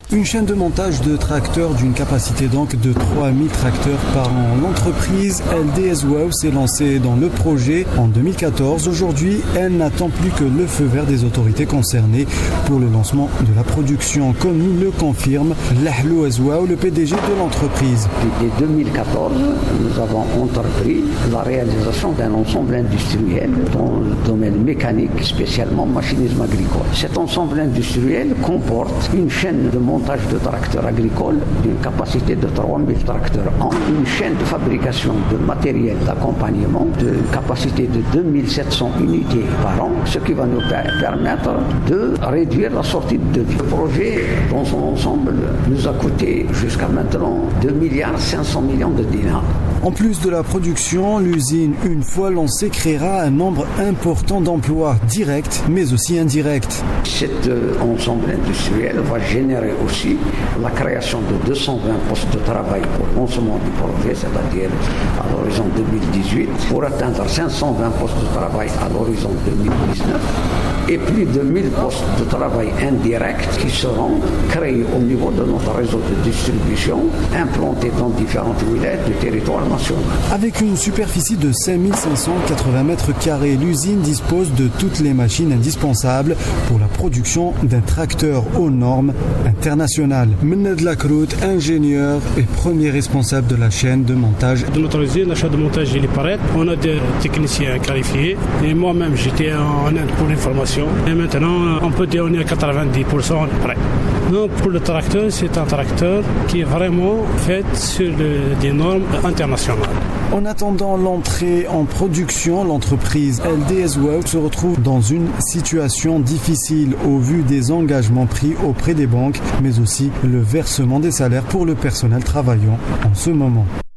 Une chaîne de montage de tracteurs d'une capacité donc de 3000 tracteurs par an. L'entreprise LDS Wow s'est lancée dans le projet en 2014. Aujourd'hui, elle n'attend plus que le feu vert des autorités concernées pour le lancement de la production, comme nous le confirme Lahlou Azouaou, le PDG de l'entreprise. Depuis 2014, nous avons entrepris la réalisation d'un ensemble industriel dans le domaine mécanique, spécialement machinisme agricole. Cet ensemble industriel comporte une chaîne de montage de tracteurs agricoles d'une capacité de 3000 tracteurs an, une chaîne de fabrication de matériel d'accompagnement de capacité de 2700 unités par an, ce qui va nous permettre de réduire la sortie de devis. Le projet dans son ensemble nous a coûté jusqu'à maintenant 2,5 milliards de dinars. En plus de la production, l'usine, une fois lancée, créera un nombre important d'emplois directs, mais aussi indirects. Cet ensemble industriel va générer aussi la création de 220 postes de travail pour le lancement du projet, c'est-à-dire à l'horizon 2018, pour atteindre 520 postes de travail à l'horizon 2019, et plus de 1000 postes de travail indirects qui seront créés au niveau de notre réseau de distribution, implantés dans différentes wilayas du territoire national. Avec une superficie de 5580 mètres carrés, l'usine dispose de toutes les machines indispensables pour la production d'un tracteur aux normes internationales. Mened Lakrout, ingénieur et premier responsable de la chaîne de montage. De notre usine, la chaîne de montage, il est pareil. On a des techniciens qualifiés. Et moi-même, j'étais en Inde pour une formation. Et maintenant, on peut dire qu'on est à 90% prêt. Non, pour le tracteur, c'est un tracteur qui est vraiment fait sur des normes internationales. En attendant l'entrée en production, l'entreprise LDS Wow se retrouve dans une situation difficile au vu des engagements pris auprès des banques, mais aussi le versement des salaires pour le personnel travaillant en ce moment.